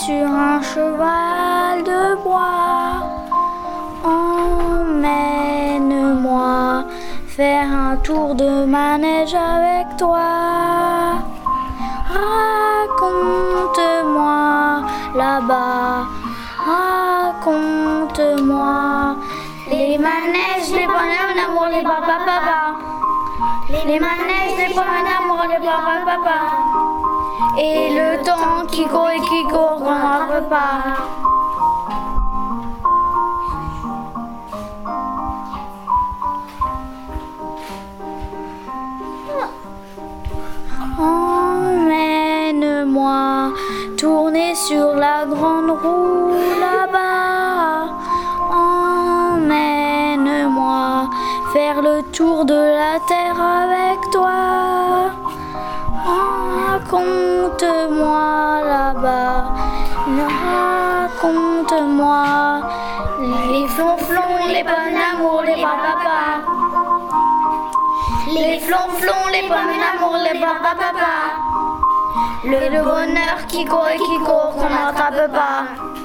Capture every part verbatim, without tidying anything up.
sur un cheval de bois. Emmène-moi faire un tour de manège avec toi. Raconte-moi là-bas, raconte-moi les manèges, les bonhommes d'amour, les papa papa. Les manèges, les bonhommes d'amour, les papa papa. Et le temps qui court et qui court qu'on n'en peut pas. Emmène-moi tourner sur la grande roue là-bas. Emmène-moi faire le tour de la terre avec toi. Raconte-moi là-bas, raconte-moi les flonflons, les pommes d'amour, les papa. Les flonflons, les pommes d'amour, les papa. Le, le bonheur qui court et qui court qu'on n'attrape pas.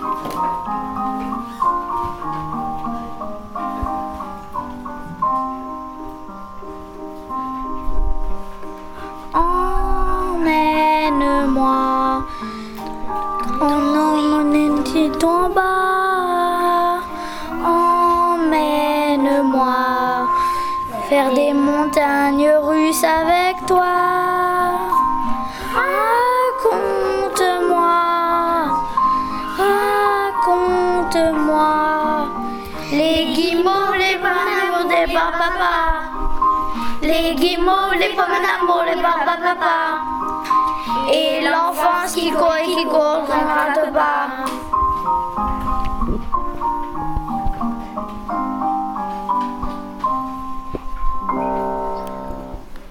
Emmène-moi, emmène-moi en bas. Emmène-moi faire des montagnes russes avec toi. Raconte-moi, raconte-moi les guimauves, les pommes d'amour des papa. Les guimauves, les pommes d'amour, les papa papa.